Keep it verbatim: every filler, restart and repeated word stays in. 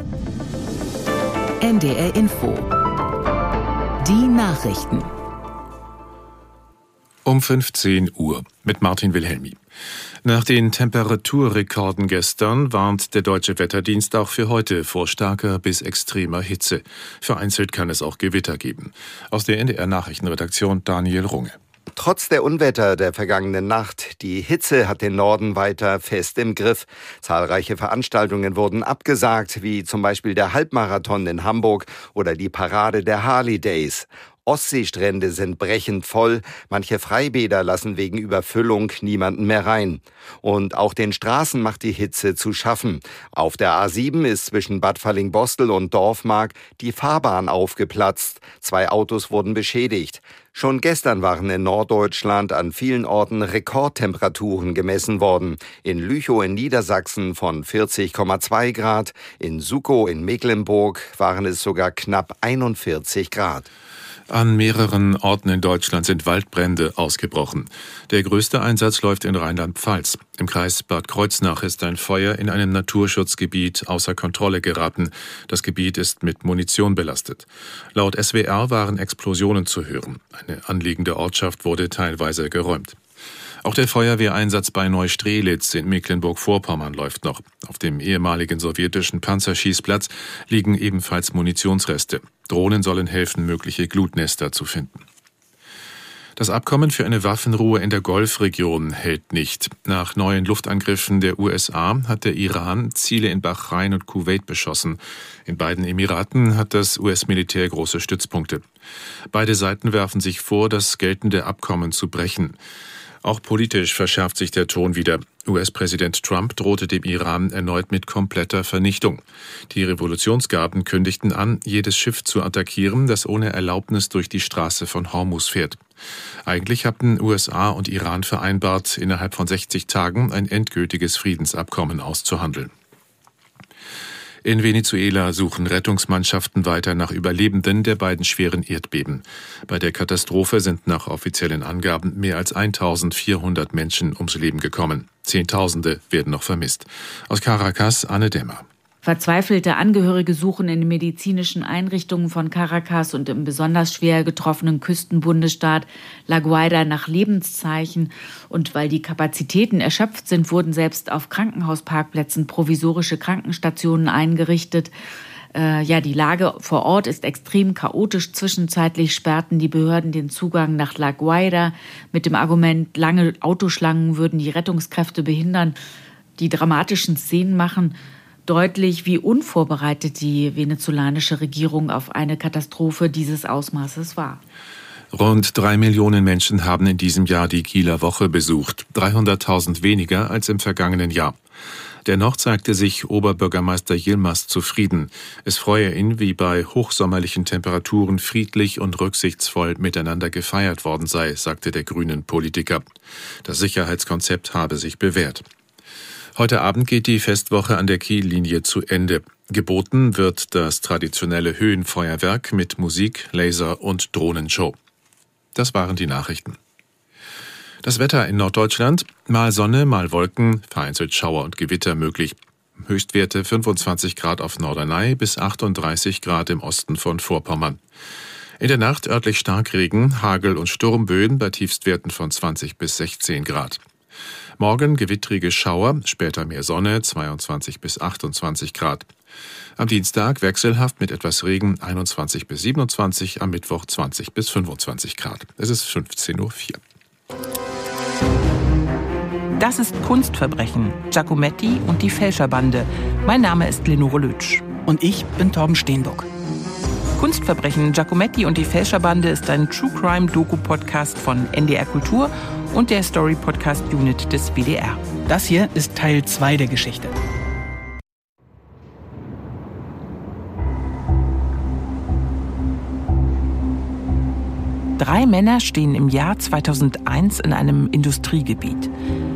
N D R Info. Die Nachrichten. Um fünfzehn Uhr mit Martin Wilhelmi. Nach den Temperaturrekorden gestern warnt der Deutsche Wetterdienst auch für heute vor starker bis extremer Hitze. Vereinzelt kann es auch Gewitter geben. Aus der N D R-Nachrichtenredaktion Daniel Runge. Trotz der Unwetter der vergangenen Nacht, die Hitze hat den Norden weiter fest im Griff. Zahlreiche Veranstaltungen wurden abgesagt, wie zum Beispiel der Halbmarathon in Hamburg oder die Parade der Harley Days. Ostseestrände sind brechend voll, manche Freibäder lassen wegen Überfüllung niemanden mehr rein. Und auch den Straßen macht die Hitze zu schaffen. Auf der A sieben ist zwischen Bad Fallingbostel und Dorfmark die Fahrbahn aufgeplatzt. Zwei Autos wurden beschädigt. Schon gestern waren in Norddeutschland an vielen Orten Rekordtemperaturen gemessen worden. In Lüchow in Niedersachsen von vierzig Komma zwei Grad, in Sukow in Mecklenburg waren es sogar knapp einundvierzig Grad. An mehreren Orten in Deutschland sind Waldbrände ausgebrochen. Der größte Einsatz läuft in Rheinland-Pfalz. Im Kreis Bad Kreuznach ist ein Feuer in einem Naturschutzgebiet außer Kontrolle geraten. Das Gebiet ist mit Munition belastet. Laut S W R waren Explosionen zu hören. Eine anliegende Ortschaft wurde teilweise geräumt. Auch der Feuerwehreinsatz bei Neustrelitz in Mecklenburg-Vorpommern läuft noch. Auf dem ehemaligen sowjetischen Panzerschießplatz liegen ebenfalls Munitionsreste. Drohnen sollen helfen, mögliche Glutnester zu finden. Das Abkommen für eine Waffenruhe in der Golfregion hält nicht. Nach neuen Luftangriffen der U S A hat der Iran Ziele in Bahrain und Kuwait beschossen. In beiden Emiraten hat das U S-Militär große Stützpunkte. Beide Seiten werfen sich vor, das geltende Abkommen zu brechen. Auch politisch verschärft sich der Ton wieder. U S-Präsident Trump drohte dem Iran erneut mit kompletter Vernichtung. Die Revolutionsgarden kündigten an, jedes Schiff zu attackieren, das ohne Erlaubnis durch die Straße von Hormuz fährt. Eigentlich hatten U S A und Iran vereinbart, innerhalb von sechzig Tagen ein endgültiges Friedensabkommen auszuhandeln. In Venezuela suchen Rettungsmannschaften weiter nach Überlebenden der beiden schweren Erdbeben. Bei der Katastrophe sind nach offiziellen Angaben mehr als eintausendvierhundert Menschen ums Leben gekommen. Zehntausende werden noch vermisst. Aus Caracas, Anne Dämmer. Verzweifelte Angehörige suchen in den medizinischen Einrichtungen von Caracas und im besonders schwer getroffenen Küstenbundesstaat La Guaira nach Lebenszeichen. Und weil die Kapazitäten erschöpft sind, wurden selbst auf Krankenhausparkplätzen provisorische Krankenstationen eingerichtet. Äh, ja, die Lage vor Ort ist extrem chaotisch. Zwischenzeitlich sperrten die Behörden den Zugang nach La Guaira mit dem Argument, lange Autoschlangen würden die Rettungskräfte behindern. Die dramatischen Szenen machen deutlich, wie unvorbereitet die venezolanische Regierung auf eine Katastrophe dieses Ausmaßes war. Rund drei Millionen Menschen haben in diesem Jahr die Kieler Woche besucht, dreihunderttausend weniger als im vergangenen Jahr. Dennoch zeigte sich Oberbürgermeister Yilmaz zufrieden. Es freue ihn, wie bei hochsommerlichen Temperaturen friedlich und rücksichtsvoll miteinander gefeiert worden sei, sagte der grünen Politiker. Das Sicherheitskonzept habe sich bewährt. Heute Abend geht die Festwoche an der Kiellinie zu Ende. Geboten wird das traditionelle Höhenfeuerwerk mit Musik, Laser und Drohnenshow. Das waren die Nachrichten. Das Wetter in Norddeutschland: mal Sonne, mal Wolken, vereinzelt Schauer und Gewitter möglich. Höchstwerte fünfundzwanzig Grad auf Norderney bis achtunddreißig Grad im Osten von Vorpommern. In der Nacht örtlich Starkregen, Hagel und Sturmböen bei Tiefstwerten von zwanzig bis sechzehn Grad. Morgen gewittrige Schauer, später mehr Sonne, zweiundzwanzig bis achtundzwanzig Grad. Am Dienstag wechselhaft mit etwas Regen, einundzwanzig bis siebenundzwanzig, am Mittwoch zwanzig bis fünfundzwanzig Grad. Es ist fünfzehn Uhr vier. Das ist Kunstverbrechen, Giacometti und die Fälscherbande. Mein Name ist Lenore Lötsch. Und ich bin Torben Steenbuck. Kunstverbrechen, Giacometti und die Fälscherbande ist ein True-Crime-Doku-Podcast von N D R Kultur und der Story-Podcast-Unit des W D R. Das hier ist Teil zwei der Geschichte. Drei Männer stehen im Jahr zweitausendeins in einem Industriegebiet.